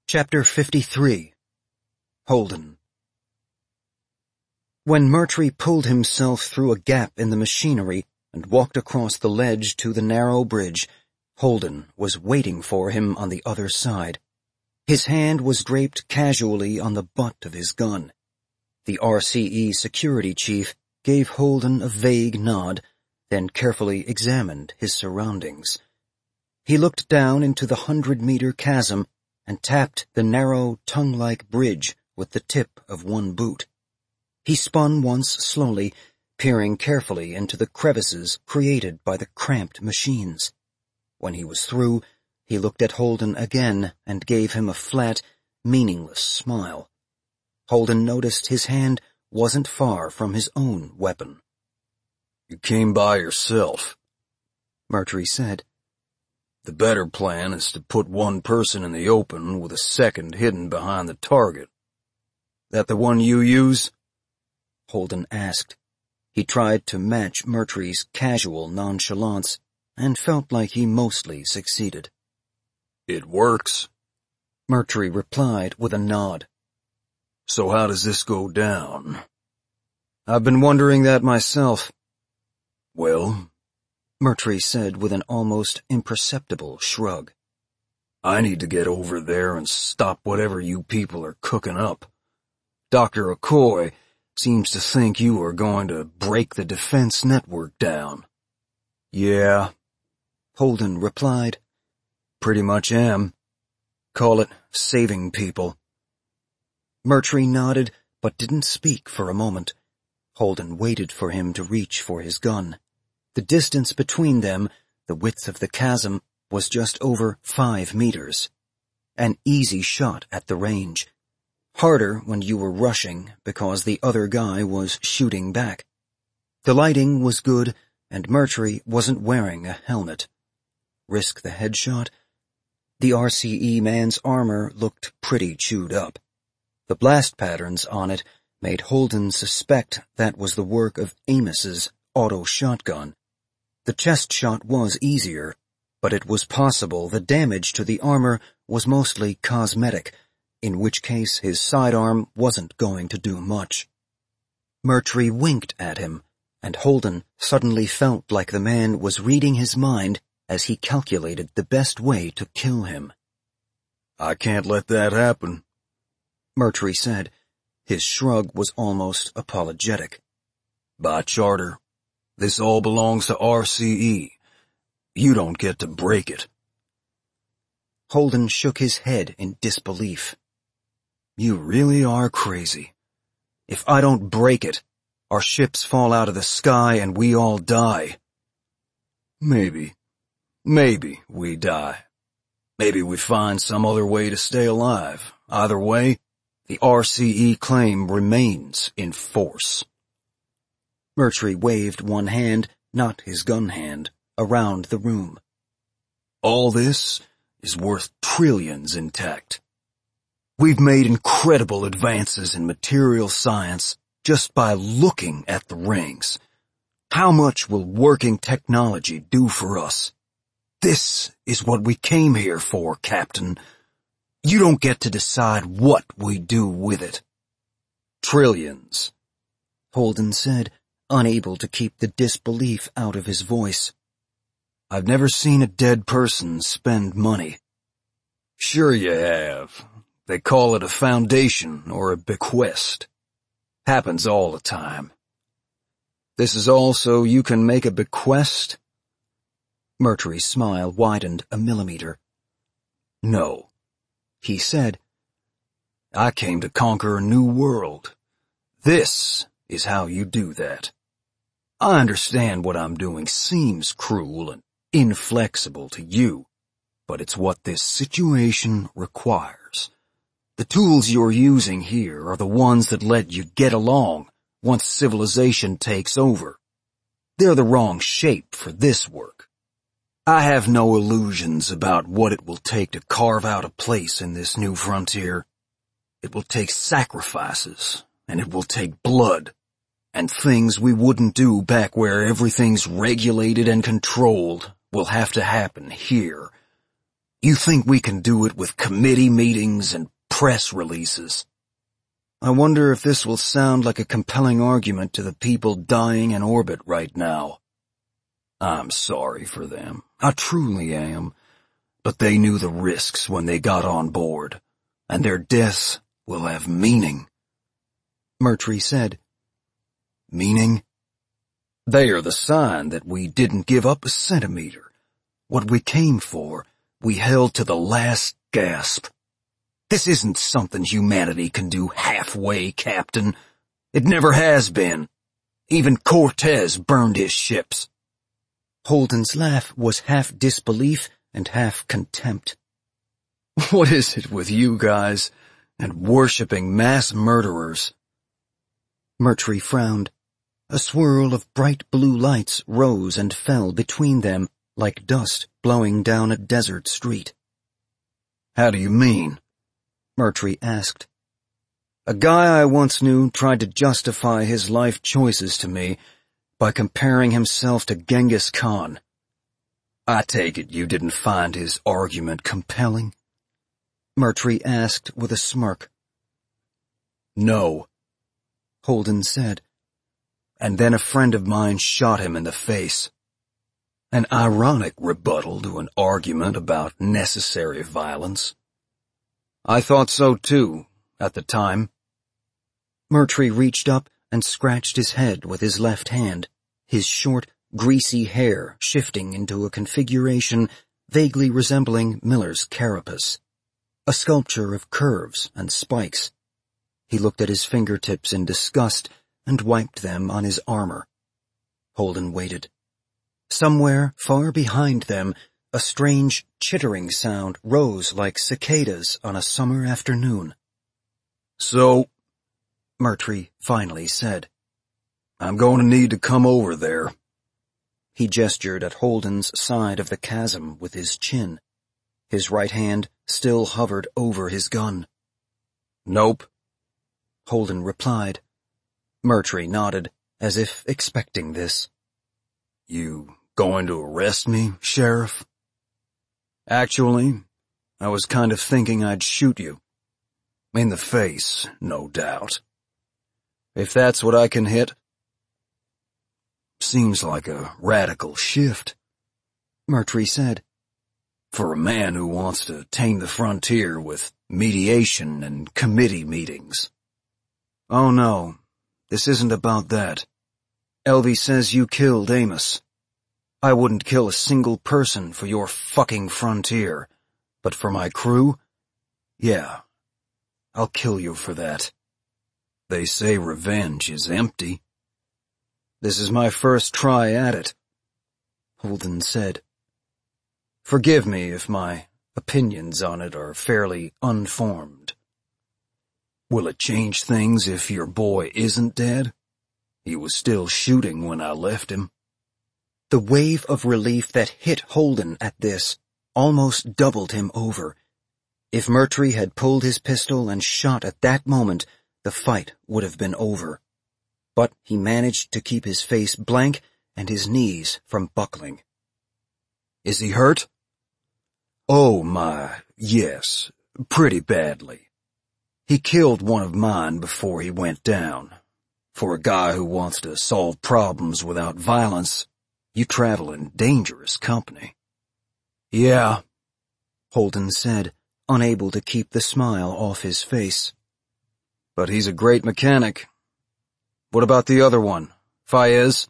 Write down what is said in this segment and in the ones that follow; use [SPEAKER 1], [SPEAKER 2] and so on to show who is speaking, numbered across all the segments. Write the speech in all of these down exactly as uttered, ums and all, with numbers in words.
[SPEAKER 1] Chapter fifty-three. Holden. When Murtry pulled himself through a gap in the machinery and walked across the ledge to the narrow bridge, Holden was waiting for him on the other side. His hand was draped casually on the butt of his gun. The R C E security chief gave Holden a vague nod, then carefully examined his surroundings. He looked down into the hundred-meter chasm and tapped the narrow, tongue-like bridge with the tip of one boot. He spun once slowly, peering carefully into the crevices created by the cramped machines. When he was through, he looked at Holden again and gave him a flat, meaningless smile. Holden noticed his hand wasn't far from his own weapon.
[SPEAKER 2] "You came by yourself,"
[SPEAKER 1] Murtry said.
[SPEAKER 2] "The better plan is to put one person in the open with a second hidden behind the target. That the one you use?"
[SPEAKER 1] Holden asked. He tried to match Murtry's casual nonchalance and felt like he mostly succeeded.
[SPEAKER 2] "It works,"
[SPEAKER 1] Murtry replied with a nod.
[SPEAKER 2] "So how does this go down?"
[SPEAKER 1] "I've been wondering that myself."
[SPEAKER 2] "Well,"
[SPEAKER 1] Murtry said with an almost imperceptible shrug,
[SPEAKER 2] "I need to get over there and stop whatever you people are cooking up. Doctor Okoye seems to think you are going to break the defense network down."
[SPEAKER 1] "Yeah," Holden replied.
[SPEAKER 2] "Pretty much am. Call it saving people."
[SPEAKER 1] Murtry nodded, but didn't speak for a moment. Holden waited for him to reach for his gun. The distance between them, the width of the chasm, was just over five meters. An easy shot at the range. Harder when you were rushing because the other guy was shooting back. The lighting was good, and Murtry wasn't wearing a helmet. Risk the headshot? The R C E man's armor looked pretty chewed up. The blast patterns on it made Holden suspect that was the work of Amos's auto shotgun. The chest shot was easier, but it was possible the damage to the armor was mostly cosmetic, in which case his sidearm wasn't going to do much. Murtry winked at him, and Holden suddenly felt like the man was reading his mind as he calculated the best way to kill him.
[SPEAKER 2] "I can't let that happen,"
[SPEAKER 1] Murtry said. His shrug was almost apologetic.
[SPEAKER 2] "By charter, this all belongs to R C E. You don't get to break it."
[SPEAKER 1] Holden shook his head in disbelief.
[SPEAKER 2] "You really are crazy.
[SPEAKER 1] If I don't break it, our ships fall out of the sky and we all die."
[SPEAKER 2] Maybe. Maybe we die. Maybe we find some other way to stay alive. Either way, the R C E claim remains in force."
[SPEAKER 1] Murtry waved one hand, not his gun hand, around the room.
[SPEAKER 2] "All this is worth trillions intact. We've made incredible advances in material science just by looking at the rings. How much will working technology do for us? This is what we came here for, Captain. You don't get to decide what we do with it." "Trillions,"
[SPEAKER 1] Holden said, unable to keep the disbelief out of his voice.
[SPEAKER 2] "I've never seen a dead person spend money." "Sure you have. They call it a foundation or a bequest. Happens all the time." "This is all so you can make a bequest?"
[SPEAKER 1] Murtry's smile widened a millimeter.
[SPEAKER 2] "No," he said. "I came to conquer a new world. This is how you do that. I understand what I'm doing seems cruel and inflexible to you, but it's what this situation requires. The tools you're using here are the ones that let you get along once civilization takes over. They're the wrong shape for this work. I have no illusions about what it will take to carve out a place in this new frontier. It will take sacrifices, and it will take blood, and things we wouldn't do back where everything's regulated and controlled will have to happen here. You think we can do it with committee meetings and press releases?
[SPEAKER 1] I wonder if this will sound like a compelling argument to the people dying in orbit right now.
[SPEAKER 2] I'm sorry for them. I truly am. But they knew the risks when they got on board, and their deaths will have meaning.
[SPEAKER 1] Murtry said.
[SPEAKER 2] Meaning? They are the sign that we didn't give up a centimeter. What we came for, we held to the last gasp. This isn't something humanity can do halfway, Captain. It never has been. Even Cortez burned his ships.
[SPEAKER 1] Holden's laugh was half disbelief and half contempt.
[SPEAKER 2] What is it with you guys and worshipping mass murderers?
[SPEAKER 1] Murtry frowned. A swirl of bright blue lights rose and fell between them like dust blowing down a desert street.
[SPEAKER 2] How do you mean?
[SPEAKER 1] Murtry asked. A guy I once knew tried to justify his life choices to me by comparing himself to Genghis Khan.
[SPEAKER 2] I take it you didn't find his argument compelling?
[SPEAKER 1] Murtry asked with a smirk.
[SPEAKER 2] No,
[SPEAKER 1] Holden said.
[SPEAKER 2] And then a friend of mine shot him in the face. An ironic rebuttal to an argument about necessary violence. I thought so too, at the time.
[SPEAKER 1] Murtry reached up and scratched his head with his left hand, his short, greasy hair shifting into a configuration vaguely resembling Miller's carapace, a sculpture of curves and spikes. He looked at his fingertips in disgust and wiped them on his armor. Holden waited. Somewhere far behind them, a strange chittering sound rose like cicadas on a summer afternoon.
[SPEAKER 2] So,
[SPEAKER 1] Murtry finally said,
[SPEAKER 2] I'm going to need to come over there.
[SPEAKER 1] He gestured at Holden's side of the chasm with his chin. His right hand still hovered over his gun.
[SPEAKER 2] Nope,
[SPEAKER 1] Holden replied. Murtry nodded, as if expecting this.
[SPEAKER 2] You going to arrest me, Sheriff?
[SPEAKER 1] Actually, I was kind of thinking I'd shoot you.
[SPEAKER 2] In the face, no doubt.
[SPEAKER 1] If that's what I can hit.
[SPEAKER 2] Seems like a radical shift,
[SPEAKER 1] Murtry said.
[SPEAKER 2] For a man who wants to tame the frontier with mediation and committee meetings.
[SPEAKER 1] Oh no, this isn't about that. Elvie says you killed Amos. I wouldn't kill a single person for your fucking frontier, but for my crew, yeah, I'll kill you for that.
[SPEAKER 2] They say revenge is empty.
[SPEAKER 1] This is my first try at it, Holden said. Forgive me if my opinions on it are fairly unformed.
[SPEAKER 2] Will it change things if your boy isn't dead? He was still shooting when I left him.
[SPEAKER 1] The wave of relief that hit Holden at this almost doubled him over. If Murtry had pulled his pistol and shot at that moment, the fight would have been over. But he managed to keep his face blank and his knees from buckling.
[SPEAKER 2] Is he hurt?
[SPEAKER 1] Oh my, yes, pretty badly. He killed one of mine before he went down. For a guy who wants to solve problems without violence, you travel in dangerous company.
[SPEAKER 2] Yeah,
[SPEAKER 1] Holden said, unable to keep the smile off his face.
[SPEAKER 2] But he's a great mechanic. What about the other one, Fayez?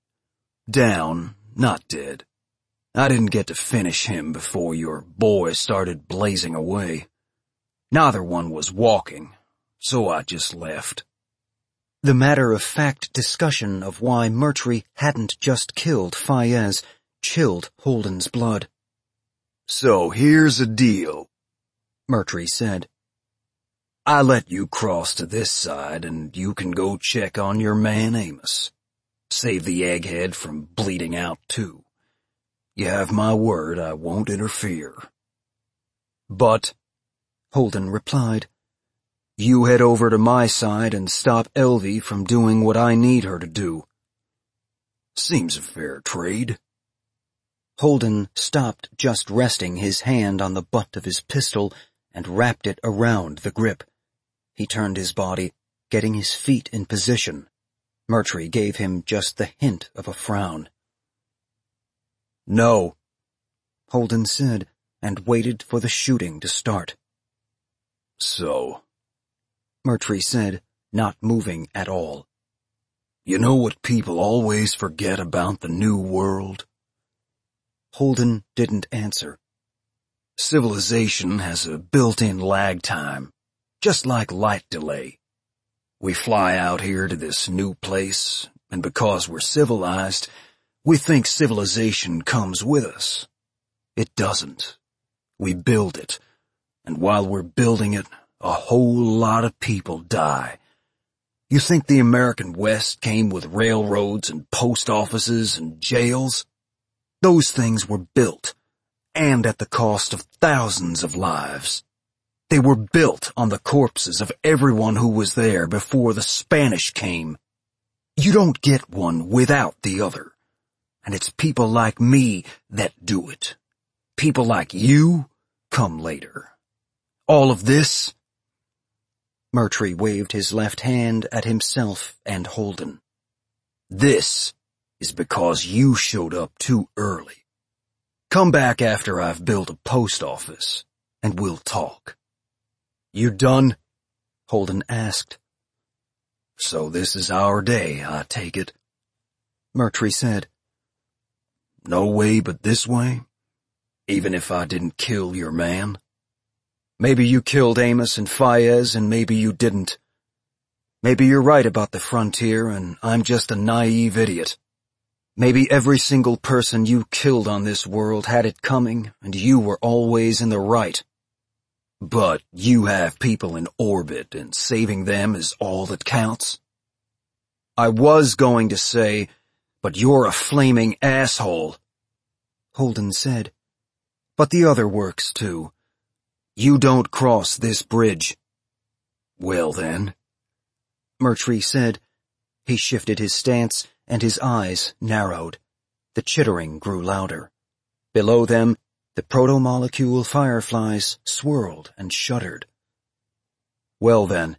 [SPEAKER 1] Down, not dead. I didn't get to finish him before your boy started blazing away. Neither one was walking, so I just left. The matter-of-fact discussion of why Murtry hadn't just killed Fayez chilled Holden's blood.
[SPEAKER 2] So here's a deal,
[SPEAKER 1] Murtry said.
[SPEAKER 2] I let you cross to this side and you can go check on your man Amos. Save the egghead from bleeding out too. You have my word I won't interfere.
[SPEAKER 1] But, Holden replied, you head over to my side and stop Elvie from doing what I need her to do.
[SPEAKER 2] Seems a fair trade.
[SPEAKER 1] Holden stopped just resting his hand on the butt of his pistol and wrapped it around the grip. He turned his body, getting his feet in position. Murtry gave him just the hint of a frown.
[SPEAKER 2] "No,"
[SPEAKER 1] Holden said, and waited for the shooting to start.
[SPEAKER 2] "So,"
[SPEAKER 1] Murtry said, not moving at all.
[SPEAKER 2] "You know what people always forget about the New World?"
[SPEAKER 1] Holden didn't answer.
[SPEAKER 2] "Civilization has a built-in lag time, just like light delay. We fly out here to this new place, and because we're civilized, we think civilization comes with us. It doesn't. We build it, and while we're building it, a whole lot of people die. You think the American West came with railroads and post offices and jails? Those things were built, and at the cost of thousands of lives. They were built on the corpses of everyone who was there before the Spanish came. You don't get one without the other, and it's people like me that do it. People like you come later. All of this..."
[SPEAKER 1] Murtry waved his left hand at himself and Holden.
[SPEAKER 2] "This is because you showed up too early. Come back after I've built a post office, and we'll talk." "You done?" Holden asked. "So this is our day, I take it?"
[SPEAKER 1] Murtry said.
[SPEAKER 2] "No way but this way? Even if I didn't kill your man?"
[SPEAKER 1] "Maybe you killed Amos and Fayez, and maybe you didn't. Maybe you're right about the frontier, and I'm just a naive idiot. Maybe every single person you killed on this world had it coming, and you were always in the right.
[SPEAKER 2] But you have people in orbit, and saving them is all that counts?"
[SPEAKER 1] "I was going to say, but you're a flaming asshole," Holden said. "But the other works too. You don't cross this bridge."
[SPEAKER 2] "Well then,"
[SPEAKER 1] Murtry said. He shifted his stance, and his eyes narrowed. The chittering grew louder. Below them, the proto-molecule fireflies swirled and shuddered. "Well then."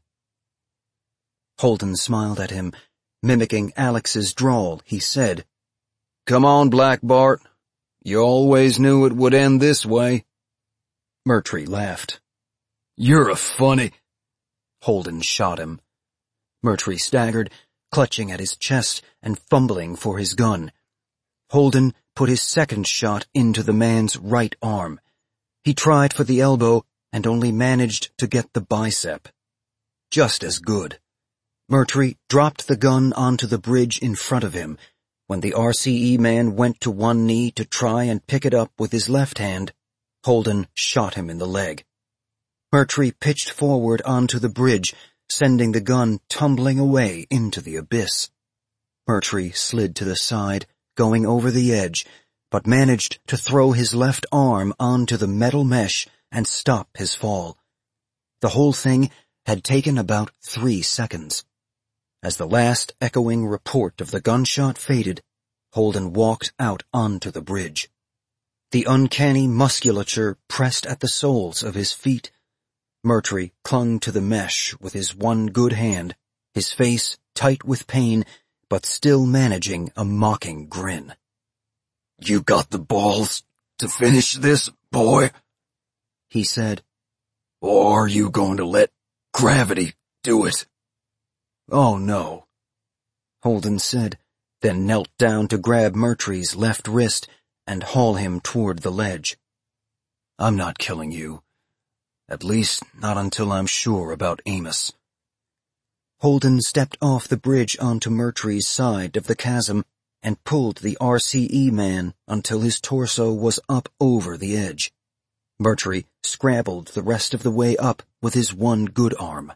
[SPEAKER 1] Holden smiled at him. Mimicking Alex's drawl, he said,
[SPEAKER 2] "Come on, Black Bart. You always knew it would end this way."
[SPEAKER 1] Murtry laughed.
[SPEAKER 2] "You're a funny..."
[SPEAKER 1] Holden shot him. Murtry staggered, clutching at his chest and fumbling for his gun. Holden put his second shot into the man's right arm. He tried for the elbow and only managed to get the bicep. Just as good. Murtry dropped the gun onto the bridge in front of him. When the R C E man went to one knee to try and pick it up with his left hand, Holden shot him in the leg. Murtry pitched forward onto the bridge, sending the gun tumbling away into the abyss. Murtry slid to the side, going over the edge, but managed to throw his left arm onto the metal mesh and stop his fall. The whole thing had taken about three seconds. As the last echoing report of the gunshot faded, Holden walked out onto the bridge. The uncanny musculature pressed at the soles of his feet. Murtry clung to the mesh with his one good hand, his face tight with pain, but still managing a mocking grin.
[SPEAKER 2] "You got the balls to finish this, boy?"
[SPEAKER 1] he said.
[SPEAKER 2] "Or are you going to let gravity do it?"
[SPEAKER 1] "Oh, no," Holden said, then knelt down to grab Murtry's left wrist and haul him toward the ledge.
[SPEAKER 2] "I'm not killing you. At least not until I'm sure about Amos."
[SPEAKER 1] Holden stepped off the bridge onto Murtry's side of the chasm and pulled the R C E man until his torso was up over the edge. Murtry scrabbled the rest of the way up with his one good arm.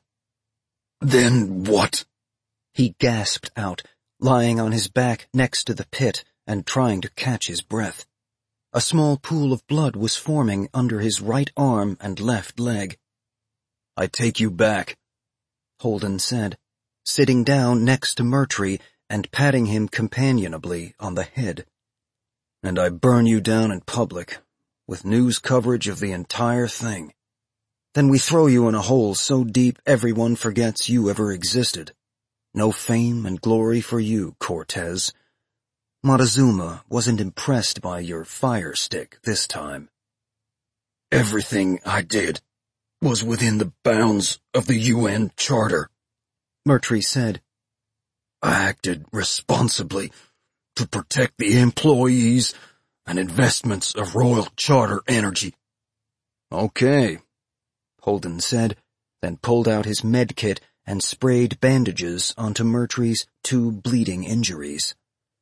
[SPEAKER 2] "Then what?"
[SPEAKER 1] he gasped out, lying on his back next to the pit and trying to catch his breath. A small pool of blood was forming under his right arm and left leg.
[SPEAKER 2] "I take you back,"
[SPEAKER 1] Holden said, sitting down next to Murtry and patting him companionably on the head.
[SPEAKER 2] and I burn you down in public, with news coverage of the entire thing.
[SPEAKER 1] Then we throw you in a hole so deep everyone forgets you ever existed. No fame and glory for you, Cortez. Montezuma wasn't impressed by your fire stick this time.
[SPEAKER 2] Everything I did was within the bounds of the U N Charter,
[SPEAKER 1] Murtry said.
[SPEAKER 2] I acted responsibly to protect the employees and investments of Royal Charter Energy.
[SPEAKER 1] Okay, Holden said, then pulled out his med kit and sprayed bandages onto Murtry's two bleeding injuries.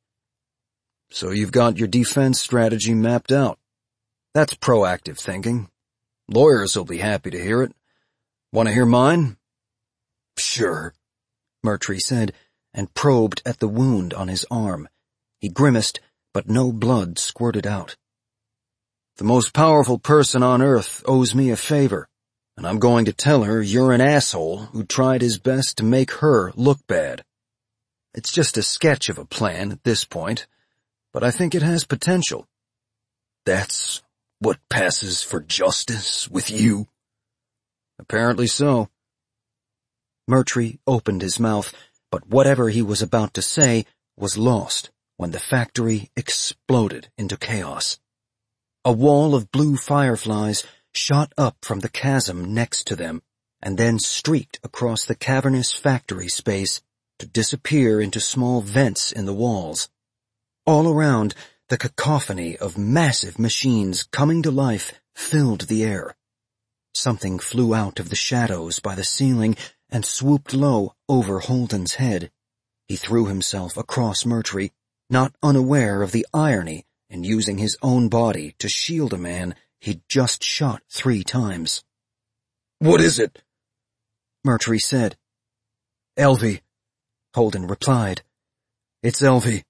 [SPEAKER 2] So you've got your defense strategy mapped out. That's proactive thinking. Lawyers will be happy to hear it. Want to hear mine?
[SPEAKER 1] Sure, Murtry said, and probed at the wound on his arm. He grimaced, but no blood squirted out.
[SPEAKER 2] The most powerful person on Earth owes me a favor, and I'm going to tell her you're an asshole who tried his best to make her look bad. It's just a sketch of a plan at this point, but I think it has potential. That's what passes for justice with you? Apparently so.
[SPEAKER 1] Murtry opened his mouth, but whatever he was about to say was lost when the factory exploded into chaos. A wall of blue fireflies shot up from the chasm next to them and then streaked across the cavernous factory space to disappear into small vents in the walls. All around, the cacophony of massive machines coming to life filled the air. Something flew out of the shadows by the ceiling and swooped low over Holden's head. He threw himself across Murtry, not unaware of the irony in using his own body to shield a man he'd just shot three times.
[SPEAKER 2] What is it?
[SPEAKER 1] Murtry said.
[SPEAKER 2] Elvie,
[SPEAKER 1] Holden replied.
[SPEAKER 2] It's Elvie.